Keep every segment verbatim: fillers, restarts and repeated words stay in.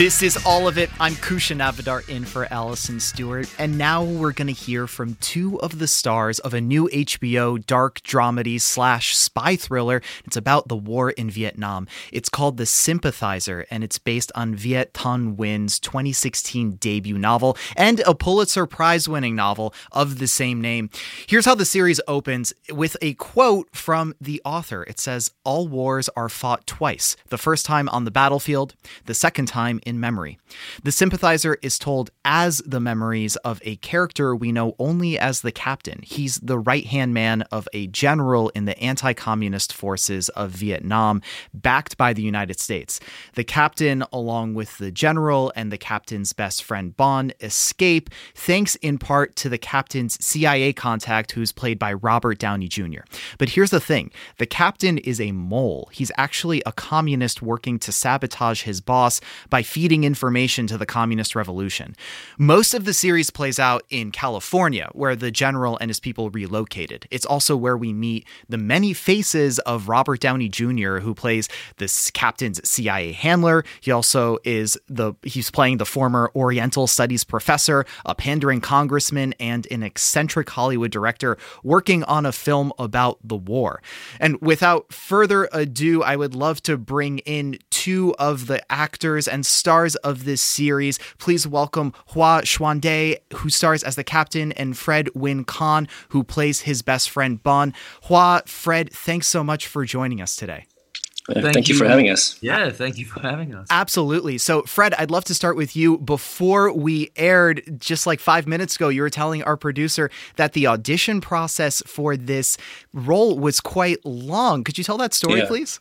This is All of It. I'm Kusha Navidar in for Allison Stewart, and now we're going to hear from two of the stars of a new H B O dark dramedy slash spy thriller. It's about the war in Vietnam. It's called The Sympathizer, and it's based on Viet Thanh Nguyen's twenty sixteen debut novel and a Pulitzer Prize-winning novel of the same name. Here's how the series opens with a quote from the author. It says, "All wars are fought twice, the first time on the battlefield, the second time in memory. The Sympathizer is told as the memories of a character we know only as the captain. He's the right-hand man of a general in the anti-communist forces of Vietnam, backed by the United States. The captain, along with the general and the captain's best friend Bon, escape, thanks in part to the captain's C I A contact, who's played by Robert Downey Junior But here's the thing. The captain is a mole. He's actually a communist working to sabotage his boss by feeding information to the communist revolution. Most of the series plays out in California, where the general and his people relocated. It's also where we meet the many faces of Robert Downey Junior, who plays this captain's C I A handler. He also is the, he's playing the former Oriental Studies professor, a pandering congressman, and an eccentric Hollywood director working on a film about the war. And without further ado, I would love to bring in two of the actors and stars of this series. Please welcome Hoa Xuan Day, who stars as the captain, and Fred Win Khan, who plays his best friend Bon. Hoa, Fred, thanks so much for joining us today. Thank, thank you for having us. Yeah, thank you for having us. Absolutely. So, Fred, I'd love to start with you. Before we aired, just like five minutes ago, you were telling our producer that the audition process for this role was quite long. Could you tell that story, yeah. please?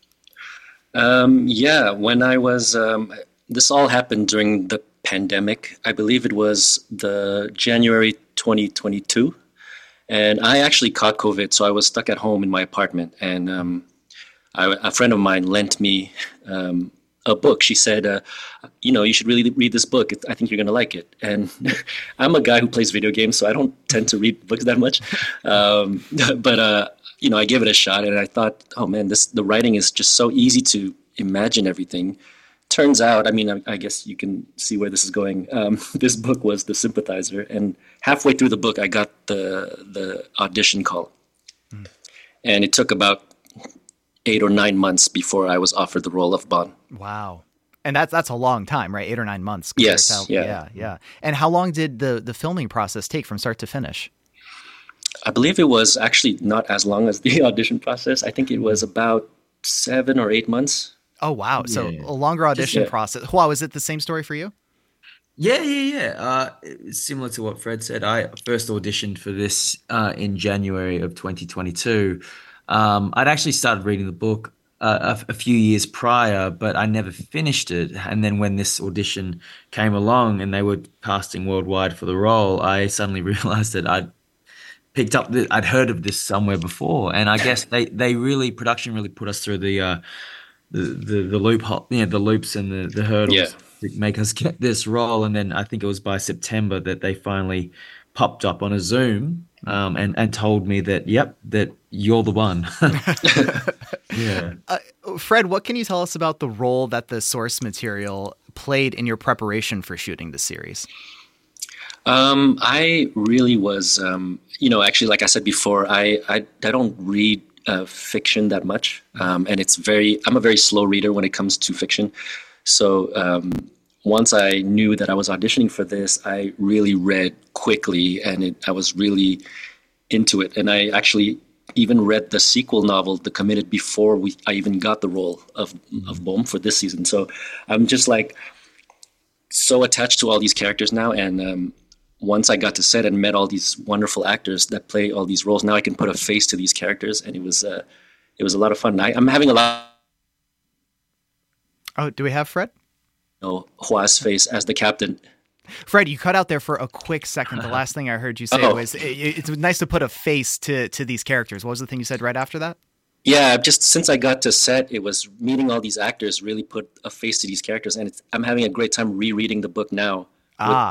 Um, yeah, when I was, um, this all happened during the pandemic. I believe it was the January twenty twenty-two. And I actually caught COVID, so I was stuck at home in my apartment. And um, I, a friend of mine lent me um, a book. She said, uh, you know, you should really read this book. I think you're going to like it. And I'm a guy who plays video games, so I don't tend to read books that much. Um, but, uh, you know, I gave it a shot, and I thought, oh, man, this the writing is just so easy to imagine everything. Turns out, I mean, I, I guess you can see where this is going. Um, this book was The Sympathizer, and halfway through the book, I got the the audition call. Mm. And it took about eight or nine months before I was offered the role of Bon. Wow. And that's that's a long time, right? Eight or nine months. Yes. How, yeah. Yeah. Yeah. And how long did the, the filming process take from start to finish? I believe it was actually not as long as the audition process. I think it was about seven or eight months. Oh, wow. So yeah. a longer audition Just, yeah. process. Wow. Is it the same story for you? Yeah, yeah, yeah. Uh, it's similar to what Fred said. I first auditioned for this uh, in January of twenty twenty-two. Um, I'd actually started reading the book uh, a, a few years prior, but I never finished it. And then when this audition came along and they were casting worldwide for the role, I suddenly realized that I'd picked up, the, I'd heard of this somewhere before. And I guess they, they really, production really put us through the uh, the, the, the loophole, you know, the loops and the, the hurdles Yeah. to make us get this role. And then I think it was by September that they finally popped up on a Zoom um, and, and told me that, yep, that you're the one. yeah. Uh, Fred, what can you tell us about the role that the source material played in your preparation for shooting the series? Um, I really was, um, you know, actually, like I said before, I, I, I don't read uh, fiction that much. Um, and it's very, I'm a very slow reader when it comes to fiction. So um, once I knew that I was auditioning for this, I really read quickly, and it, I was really into it. And I actually even read the sequel novel, The Committed, before we I even got the role of, mm-hmm. of Bom for this season. So I'm just like so attached to all these characters now. And um, once I got to set and met all these wonderful actors that play all these roles, now I can put a face to these characters, and it was uh, it was a lot of fun. I, I'm having a lot. Oh, do we have Fred? You know, Hua's face as the captain. Fred, you cut out there for a quick second. The last thing I heard you say oh. was it, it's nice to put a face to to these characters. What was the thing you said right after that? Yeah, just since I got to set, it was meeting all these actors really put a face to these characters, and it's, I'm having a great time rereading the book now Ah. with uh,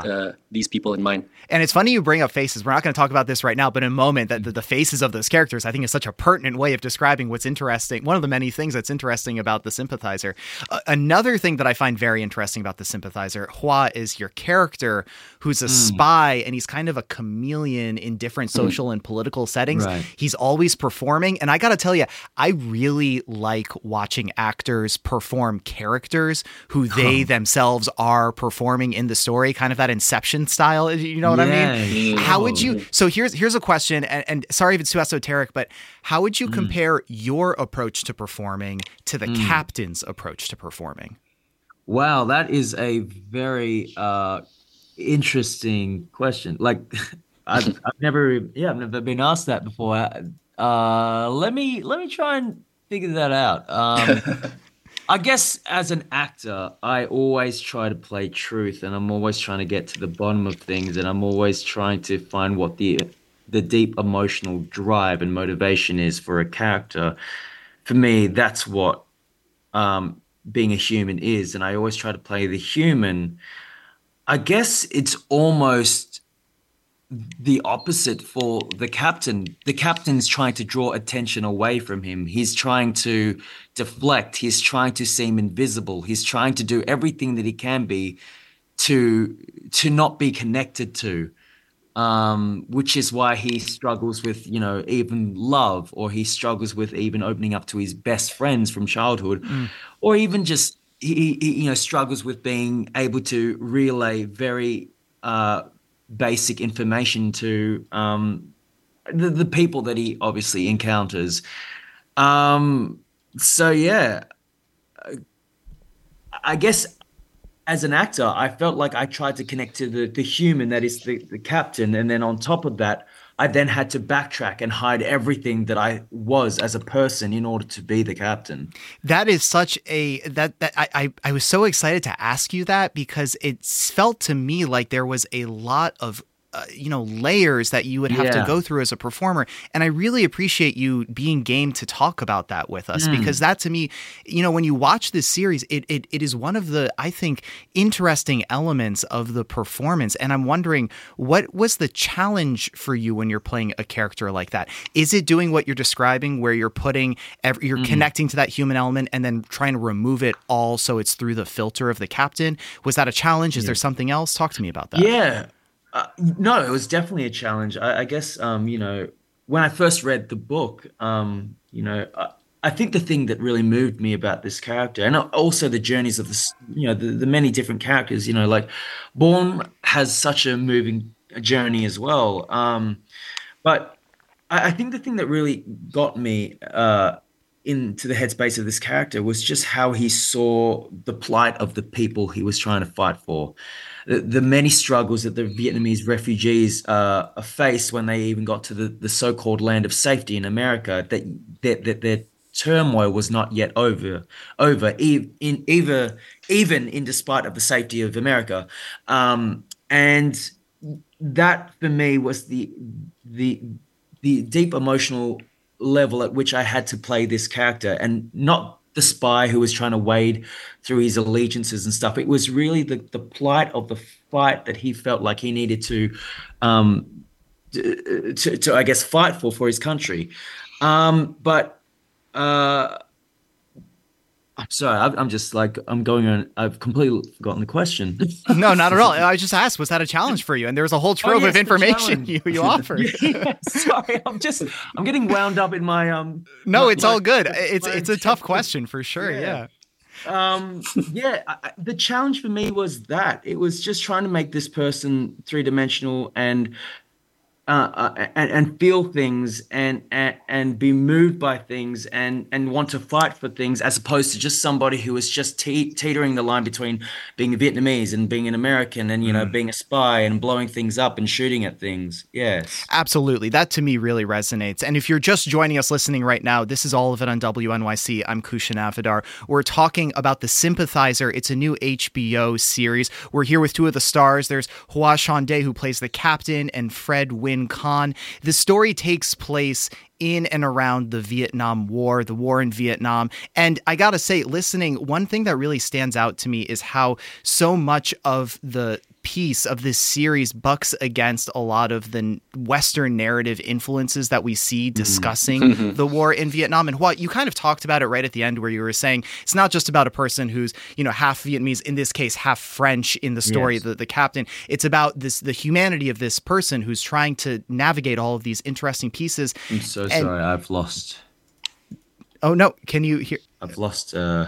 these people in mind. And it's funny you bring up faces. We're not going to talk about this right now, but in a moment, that the, the faces of those characters, I think, is such a pertinent way of describing what's interesting. One of the many things that's interesting about the Sympathizer. Uh, another thing that I find very interesting about the Sympathizer, Hua, is your character, who's a mm. spy, and he's kind of a chameleon in different social mm. and political settings. Right. He's always performing. And I got to tell you, I really like watching actors perform characters who they huh. themselves are performing in the story, kind of that Inception style. You know what yeah. I mean? How would you, so here's, here's a question, and, and sorry if it's too esoteric, but how would you mm. compare your approach to performing to the mm. captain's approach to performing? Wow, that is a very uh, interesting question. Like, I've, I've never, yeah, I've never been asked that before. Uh, let me, let me try and figure that out. Um, I guess as an actor, I always try to play truth, and I'm always trying to get to the bottom of things, and I'm always trying to find what the the deep emotional drive and motivation is for a character. For me, that's what um, being a human is, and I always try to play the human. I guess it's almost the opposite for the captain. The captain's trying to draw attention away from him. He's trying to deflect. He's trying to seem invisible. He's trying to do everything that he can be to to not be connected to, um, which is why he struggles with, you know, even love, or he struggles with even opening up to his best friends from childhood, mm. or even just he, he, you know, struggles with being able to relay very uh, basic information to um, the, the people that he obviously encounters. Um, so, yeah, I guess as an actor, I felt like I tried to connect to the, the human that is the, the captain. And then on top of that, I then had to backtrack and hide everything that I was as a person in order to be the captain. That is such a that that I I, I was so excited to ask you that, because it felt to me like there was a lot of Uh, you know, layers that you would have yeah. to go through as a performer. And I really appreciate you being game to talk about that with us, mm. because that to me, you know, when you watch this series, it, it it is one of the, I think, interesting elements of the performance. And I'm wondering, what was the challenge for you when you're playing a character like that? Is it doing what you're describing, where you're putting, every, you're mm. connecting to that human element and then trying to remove it all so it's through the filter of the captain? Was that a challenge? Is yeah. there something else? Talk to me about that. Yeah. Uh, no, it was definitely a challenge. I, I guess, um, you know, when I first read the book, um, you know, I, I think the thing that really moved me about this character, and also the journeys of this, you know, the, the many different characters, you know, like Bourne has such a moving journey as well. Um, but I, I think the thing that really got me uh, into the headspace of this character was just how he saw the plight of the people he was trying to fight for. The, the many struggles that the Vietnamese refugees uh, faced when they even got to the, the so-called land of safety in America, that that, that their turmoil was not yet over, over in, in either, even in despite of the safety of America. Um, and that for me was the the the deep emotional level at which I had to play this character, and not the spy who was trying to wade through his allegiances and stuff. It was really the, the plight of the fight that he felt like he needed to, um, to, to, to I guess, fight for, for his country. Um, but uh, I'm sorry, I'm just like, I'm going on, I've completely forgotten the question. No, not at all. I just asked, was that a challenge for you? And there was a whole trove oh, yes, of information you, you offered. Yeah, sorry, I'm just, I'm getting wound up in my, um. No, my, it's my, all good. It's, it's a tough question for sure. Yeah. yeah. Um, yeah, I, the challenge for me was that it was just trying to make this person three dimensional and, Uh, uh, and, and feel things and, and and be moved by things and and want to fight for things, as opposed to just somebody who is just te- teetering the line between being a Vietnamese and being an American, and you know mm. being a spy and blowing things up and shooting at things. Yes, absolutely. That to me really resonates. And if you're just joining us listening right now, this is all of it on W N Y C. I'm Kushan Avidar. We're talking about The Sympathizer. It's a new H B O series. We're here with two of the stars. There's Hua Chandé, who plays the captain, and Fred Win Khan. The story takes place in and around the Vietnam War, the war in Vietnam. And I gotta say, listening, one thing that really stands out to me is how so much of the piece of this series bucks against a lot of the Western narrative influences that we see discussing mm-hmm. the war in Vietnam. And what you kind of talked about it right at the end, where you were saying it's not just about a person who's, you know, half Vietnamese, in this case, half French in the story, yes. the, the captain. It's about this, the humanity of this person who's trying to navigate all of these interesting pieces. I'm so and, sorry. I've lost. Oh, no. Can you hear? I've lost. Uh...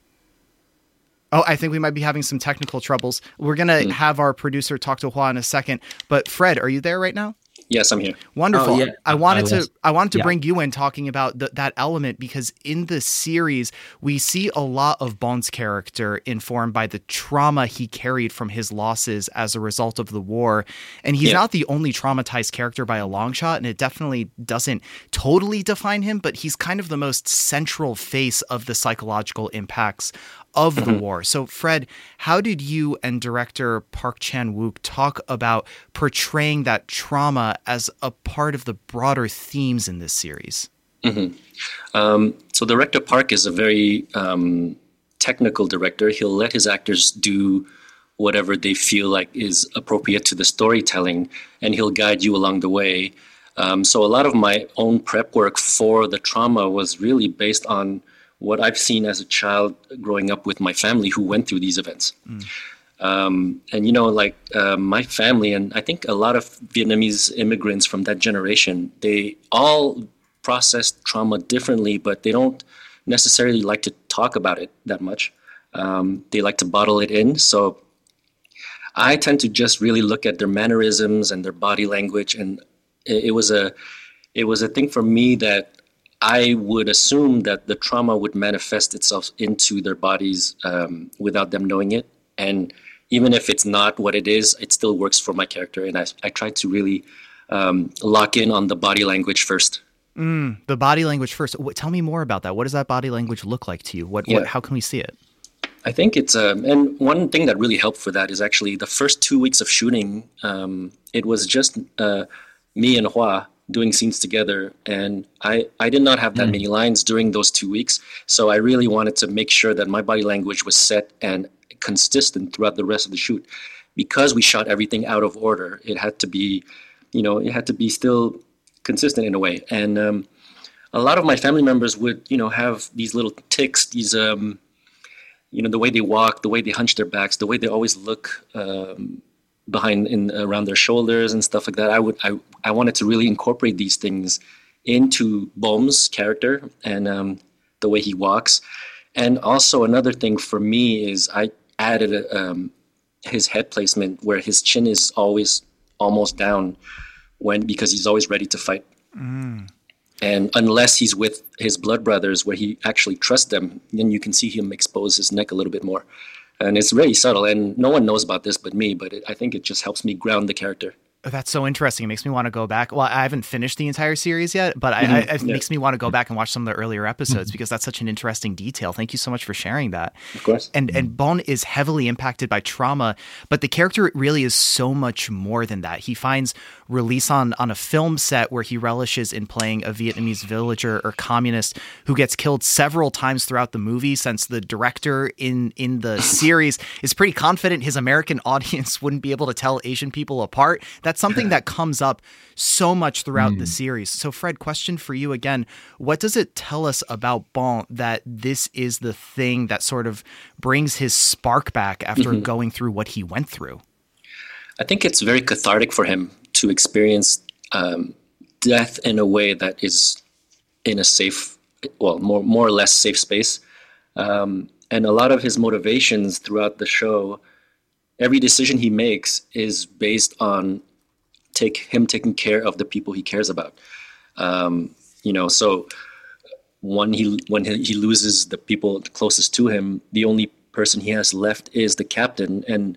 Oh, I think we might be having some technical troubles. We're going to mm. have our producer talk to Hua in a second. But Fred, are you there right now? Yes, I'm here. Wonderful. Oh, yeah. I wanted I to I wanted to yeah. bring you in talking about the, that element, because in the series we see a lot of Bon's character informed by the trauma he carried from his losses as a result of the war. And he's yeah. not the only traumatized character by a long shot, and it definitely doesn't totally define him, but he's kind of the most central face of the psychological impacts of the mm-hmm. war. So, Fred, how did you and director Park Chan-wook talk about portraying that trauma as a part of the broader themes in this series? Mm-hmm. Um, so, director Park is a very um, technical director. He'll let his actors do whatever they feel like is appropriate to the storytelling, and he'll guide you along the way. Um, so, a lot of my own prep work for the trauma was really based on what I've seen as a child growing up with my family who went through these events. Mm. Um, and, you know, like uh, my family, and I think a lot of Vietnamese immigrants from that generation, they all process trauma differently, but they don't necessarily like to talk about it that much. Um, they like to bottle it in. So I tend to just really look at their mannerisms and their body language. And it, it was a, it was a thing for me that I would assume that the trauma would manifest itself into their bodies um, without them knowing it. And even if it's not what it is, it still works for my character. And I, I try to really um, lock in on the body language first. Mm, the body language first. What, tell me more about that. What does that body language look like to you? What, yeah. what how can we see it? I think it's, um, and one thing that really helped for that is actually the first two weeks of shooting, um, it was just uh, me and Hua doing scenes together, and I, I did not have that mm. many lines during those two weeks. So I really wanted to make sure that my body language was set and consistent throughout the rest of the shoot. Because we shot everything out of order, it had to be, you know, it had to be still consistent in a way. And um, a lot of my family members would, you know, have these little tics, these, um, you know, the way they walk, the way they hunch their backs, the way they always look um, behind in around their shoulders and stuff like that. I would I, I wanted to really incorporate these things into Bom's character and um, the way he walks. And also another thing for me is I added a, um, his head placement where his chin is always almost down when because he's always ready to fight. Mm. And unless he's with his blood brothers where he actually trusts them, then you can see him expose his neck a little bit more. And it's very subtle, and no one knows about this but me, but it, I think it just helps me ground the character. That's so interesting. It makes me want to go back. Well, I haven't finished the entire series yet, but mm-hmm. I, I, it yeah. makes me want to go back and watch some of the earlier episodes mm-hmm. because that's such an interesting detail. Thank you so much for sharing that. Of course. And and Bon is heavily impacted by trauma, but the character really is so much more than that. He finds release on, on a film set where he relishes in playing a Vietnamese villager or communist who gets killed several times throughout the movie, since the director in, in the series is pretty confident his American audience wouldn't be able to tell Asian people apart. That's something that comes up so much throughout mm. the series. So, Fred, question for you again. What does it tell us about Bon that this is the thing that sort of brings his spark back after mm-hmm. going through what he went through? I think it's very cathartic for him to experience um, death in a way that is in a safe, well, more more or less safe space. Um, and a lot of his motivations throughout the show, every decision he makes is based on take him taking care of the people he cares about. Um, you know, so when he when he, he loses the people closest to him, the only person he has left is the captain. And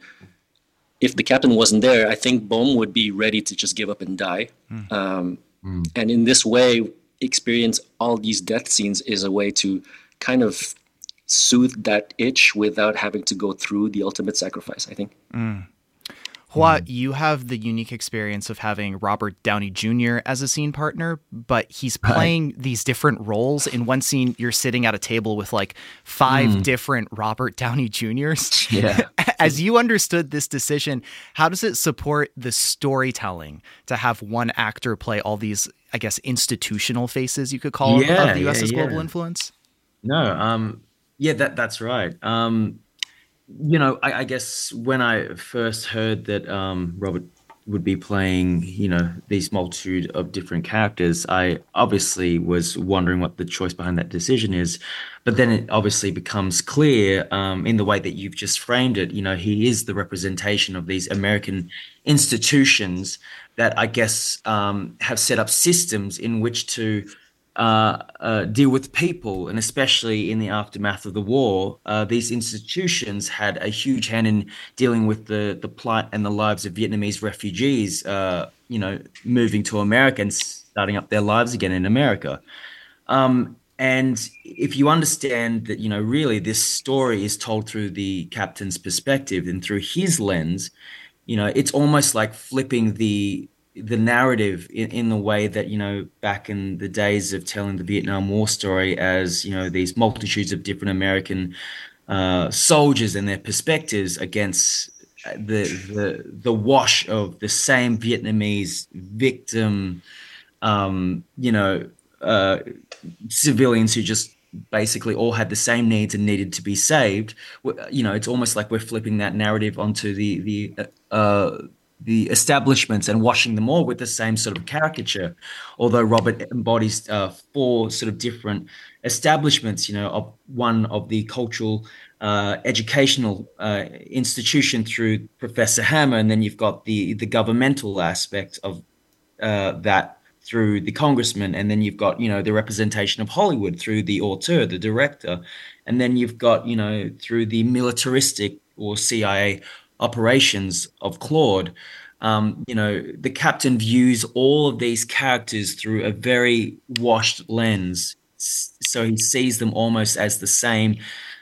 if the captain wasn't there, I think Bom would be ready to just give up and die. Mm. Um, mm. And in this way, experience all these death scenes is a way to kind of soothe that itch without having to go through the ultimate sacrifice, I think. Mm. Hua, mm. you have the unique experience of having Robert Downey Junior as a scene partner, but he's playing right. these different roles. In one scene, you're sitting at a table with like five mm. different Robert Downey Juniors. Yeah. As you understood this decision, how does it support the storytelling to have one actor play all these, I guess, institutional faces, you could call yeah, them, of the USS yeah, Global yeah. Influence? No, um, yeah, that that's right. Um, you know, I, I guess when I first heard that um, Robert would be playing, you know, these multitude of different characters, I obviously was wondering what the choice behind that decision is. But then it obviously becomes clear um, in the way that you've just framed it. You know, he is the representation of these American institutions that I guess um, have set up systems in which to uh, uh, deal with people, and especially in the aftermath of the war, uh, these institutions had a huge hand in dealing with the the plight and the lives of Vietnamese refugees, uh, you know, moving to America and starting up their lives again in America. Um, and if you understand that, you know, really this story is told through the captain's perspective and through his lens, you know, it's almost like flipping the the narrative in, in the way that, you know, back in the days of telling the Vietnam War story as, you know, these multitudes of different American uh, soldiers and their perspectives against the the the wash of the same Vietnamese victim, um, you know, uh, civilians who just basically all had the same needs and needed to be saved. You know, it's almost like we're flipping that narrative onto the the uh, the establishments and washing them all with the same sort of caricature. Although Robert embodies uh, four sort of different establishments, you know, of one of the cultural, uh, educational uh, institution through Professor Hammer, and then you've got the the governmental aspect of uh, that through the congressman, and then you've got, you know, the representation of Hollywood through the auteur, the director, and then you've got, you know, through the militaristic or C I A operations of Claude. Um, you know, the captain views all of these characters through a very washed lens, so he sees them almost as the same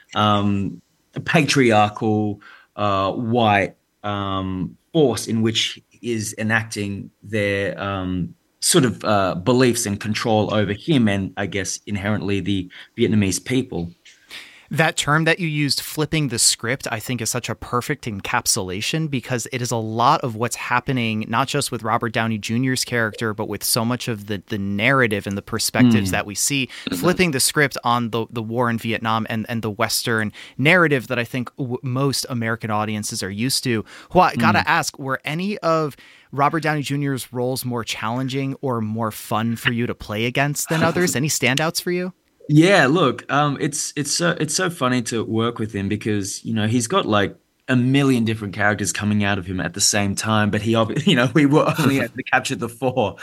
um, patriarchal uh, white um, force in which is enacting their um, sort of uh, beliefs and control over him and, I guess, inherently the Vietnamese people. That term that you used, flipping the script, I think is such a perfect encapsulation, because it is a lot of what's happening, not just with Robert Downey Junior's character, but with so much of the, the narrative and the perspectives mm. that we see, flipping the script on the, the war in Vietnam and, and the Western narrative that I think w- most American audiences are used to. Well, I gotta mm. ask, were any of Robert Downey Junior's roles more challenging or more fun for you to play against than others? Any standouts for you? Yeah, look, um, it's it's so it's so funny to work with him because, you know, he's got like a million different characters coming out of him at the same time, but he, you know, we were only able to capture the four.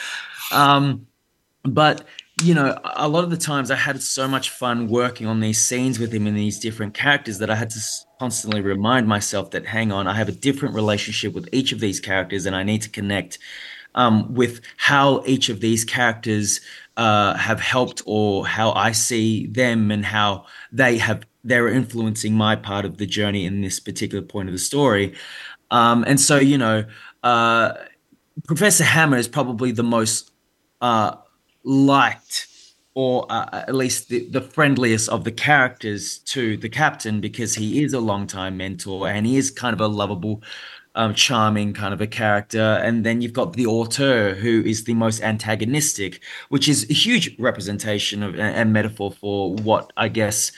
Um, but you know, a lot of the times I had so much fun working on these scenes with him and these different characters that I had to constantly remind myself that, hang on, I have a different relationship with each of these characters, and I need to connect um, with how each of these characters Uh, have helped, or how I see them and how they have they're influencing my part of the journey in this particular point of the story. Um, and so, you know, uh, Professor Hammer is probably the most uh, liked, or uh, at least the, the friendliest of the characters to the captain, because he is a longtime mentor and he is kind of a lovable, Um, charming kind of a character. And then you've got the auteur, who is the most antagonistic, which is a huge representation of and metaphor for what I guess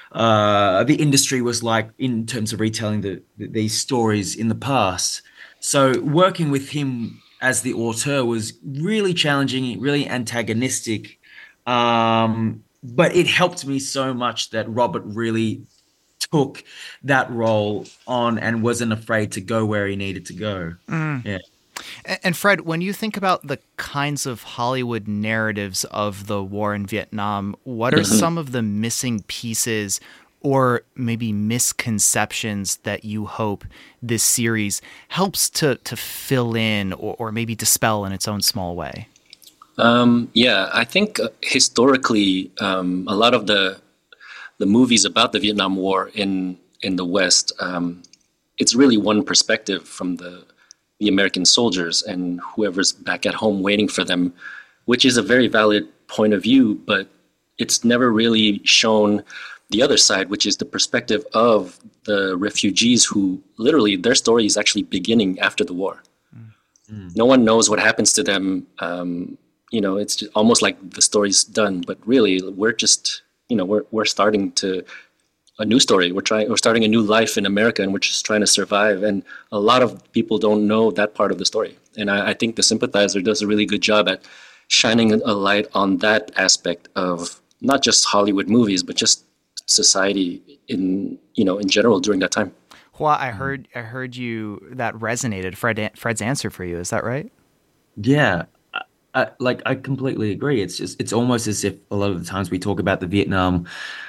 uh, the industry was like in terms of retelling the, the, these stories in the past. So working with him as the auteur was really challenging, really antagonistic. Um, but it helped me so much that Robert really took that role on and wasn't afraid to go where he needed to go. Mm. Yeah. And Fred, when you think about the kinds of Hollywood narratives of the war in Vietnam, what are some of the missing pieces or maybe misconceptions that you hope this series helps to to fill in or, or maybe dispel in its own small way? Um, yeah, I think uh, historically, um, a lot of the the movies about the Vietnam War in in the West, um, it's really one perspective from the the American soldiers and whoever's back at home waiting for them, which is a very valid point of view, but it's never really shown the other side, which is the perspective of the refugees who literally their story is actually beginning after the war. Mm. No one knows what happens to them. Um, you know, it's just almost like the story's done, but really we're just, you know, we're we're starting to a new story. We're trying, we're starting a new life in America, and we're just trying to survive. And a lot of people don't know that part of the story. And I, I think The Sympathizer does a really good job at shining a light on that aspect of not just Hollywood movies, but just society in, you know, in general during that time. Well, I heard, I heard you, that resonated, Fred, Fred's answer for you. Is that right? Yeah. I, I, like, I completely agree. It's just, it's almost as if a lot of the times we talk about the Vietnam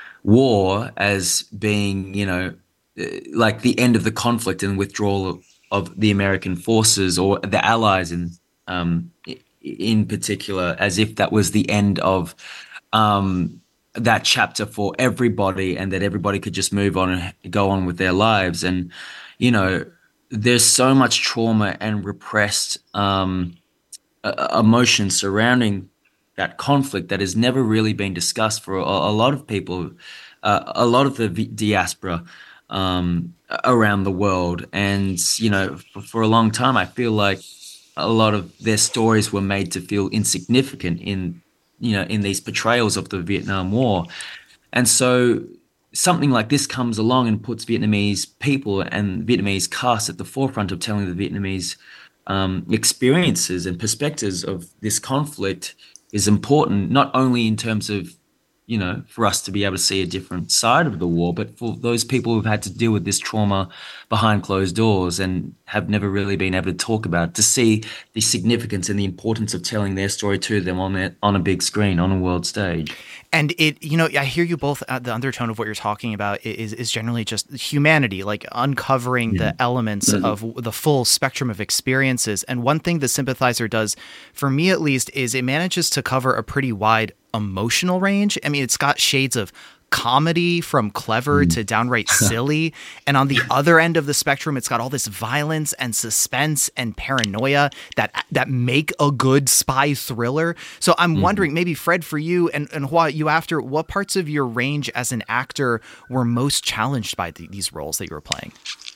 War as being, you know, like the end of the conflict and withdrawal of, of the American forces or the Allies in, um, in particular, as if that was the end of, um, that chapter for everybody and that everybody could just move on and go on with their lives. And, you know, there's so much trauma and repressed um, uh, emotion surrounding that conflict that has never really been discussed for a, a lot of people, uh, a lot of the diaspora um, around the world. And, you know, for, for a long time, I feel like a lot of their stories were made to feel insignificant in you know, in these portrayals of the Vietnam War. And so something like this comes along and puts Vietnamese people and Vietnamese cast at the forefront of telling the Vietnamese um, experiences and perspectives of this conflict is important, not only in terms of, you know, for us to be able to see a different side of the war, but for those people who've had to deal with this trauma behind closed doors and have never really been able to talk about it, to see the significance and the importance of telling their story to them on their, on a big screen, on a world stage. And it, you know, I hear you both. Uh, the undertone of what you're talking about is is generally just humanity, like uncovering yeah. the elements mm-hmm. of the full spectrum of experiences. And one thing The Sympathizer does, for me at least, is it manages to cover a pretty wide emotional range. I mean, it's got shades of comedy from clever to downright silly. And on the other end of the spectrum, it's got all this violence and suspense and paranoia that that make a good spy thriller. So I'm mm-hmm. wondering, maybe Fred, for you and, and Hoa, you after, what parts of your range as an actor were most challenged by the, these roles that you were playing?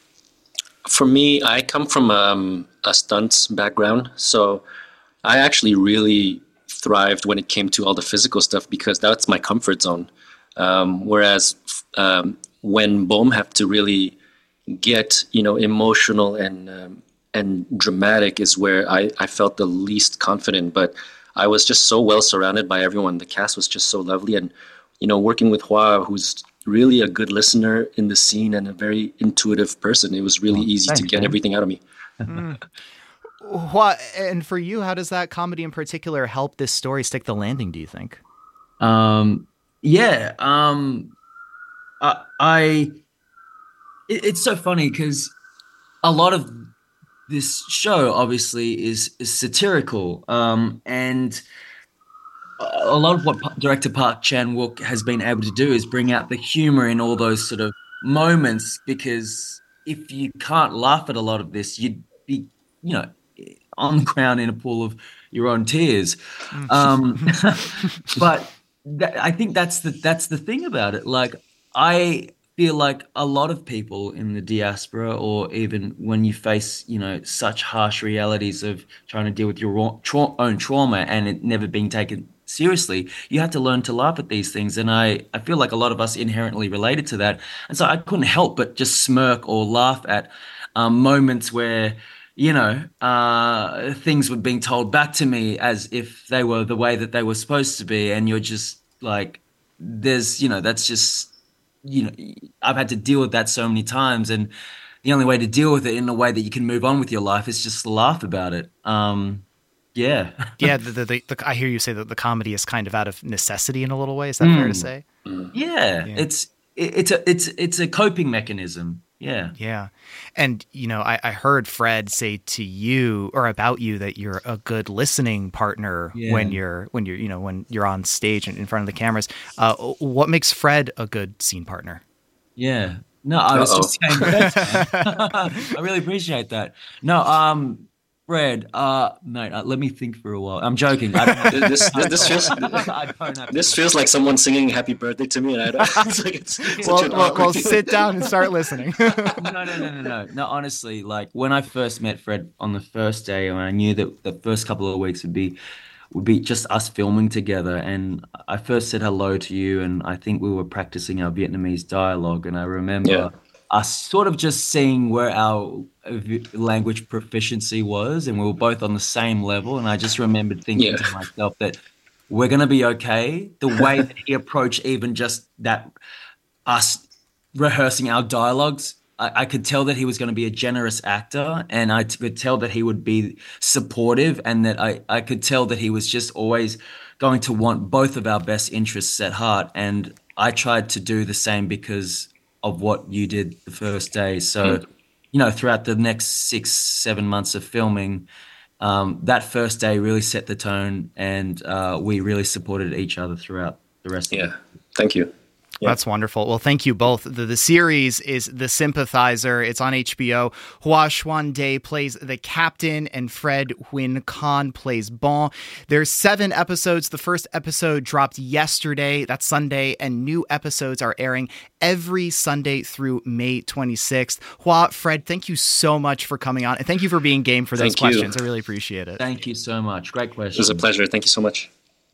For me, I come from um, a stunts background. So I actually really thrived when it came to all the physical stuff because that's my comfort zone. Um, whereas um, when Bom have to really get, you know, emotional and um, and dramatic is where I, I felt the least confident. But I was just so well surrounded by everyone. The cast was just so lovely. And, you know, working with Hoa, who's really a good listener in the scene and a very intuitive person, it was really oh, easy thanks, to get man. everything out of me. mm. Hoa, and for you, how does that comedy in particular help this story stick the landing, do you think? Um. Yeah, um, I, I it, it's so funny because a lot of this show obviously is, is satirical, um, and a lot of what director Park Chan-wook has been able to do is bring out the humor in all those sort of moments, because if you can't laugh at a lot of this, you'd be, you know, on the ground in a pool of your own tears. Um, but That, I think that's the that's the thing about it. Like, I feel like a lot of people in the diaspora, or even when you face, you know, such harsh realities of trying to deal with your tra- own trauma and it never being taken seriously, you have to learn to laugh at these things. And I, I feel like a lot of us inherently related to that. And so I couldn't help but just smirk or laugh at um, moments where, you know, uh, things were being told back to me as if they were the way that they were supposed to be. And you're just like, there's, you know, that's just, you know, I've had to deal with that so many times. And the only way to deal with it in a way that you can move on with your life is just to laugh about it. Um, yeah. yeah. The, the, the, the, I hear you say that the comedy is kind of out of necessity in a little way. Is that mm. fair to say? Yeah. yeah. It's, it, it's a, it's, it's a coping mechanism. Yeah. Yeah. And, you know, I, I heard Fred say to you or about you that you're a good listening partner yeah. when you're, when you're, you know, when you're on stage and in front of the cameras. Uh, what makes Fred a good scene partner? Yeah. No, I was Uh-oh. just saying, I really appreciate that. No, um, Fred, uh, mate, uh, let me think for a while. I'm joking. I don't know. This this, this feels I don't have this feels like someone singing "Happy Birthday" to me, and I don't. It's like it's such Well, an well, awkward well, thing. sit down and start listening. no, no, no, no, no. No, honestly, like when I first met Fred on the first day, when I knew that the first couple of weeks would be would be just us filming together, and I first said hello to you, and I think we were practicing our Vietnamese dialogue, and I remember Yeah. us sort of just seeing where our v- language proficiency was, and we were both on the same level, and I just remembered thinking Yeah. to myself that we're gonna be okay. The way that he approached even just that us rehearsing our dialogues, I, I could tell that he was going to be a generous actor, and I t- could tell that he would be supportive, and that I, I could tell that he was just always going to want both of our best interests at heart. And I tried to do the same because of what you did the first day. So, you know, throughout the next six, seven months of filming, um, that first day really set the tone, and uh, we really supported each other throughout the rest of Yeah. it. Thank you. Yeah. That's wonderful. Well, thank you both. The, the series is The Sympathizer. It's on H B O. Hua Xuan Day plays the captain, and Fred Huynh Khan plays Bon. There's seven episodes. The first episode dropped yesterday. That's Sunday, and new episodes are airing every Sunday through May twenty-sixth. Hua, Fred, thank you so much for coming on, and thank you for being game for those Thank you. questions. I really appreciate it. Thank you so much. Great It question. was a pleasure. Thank you so much.